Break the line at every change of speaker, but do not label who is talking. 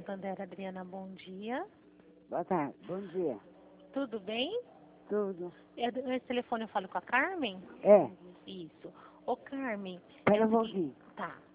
Santander, Adriana, bom dia.
Boa tarde, bom dia.
Tudo bem?
Tudo.
Esse telefone eu falo com a Carmen?
É,
Isso. Ô, Carmen.
espera
é
um
o seguinte-
pouquinho.
Tá.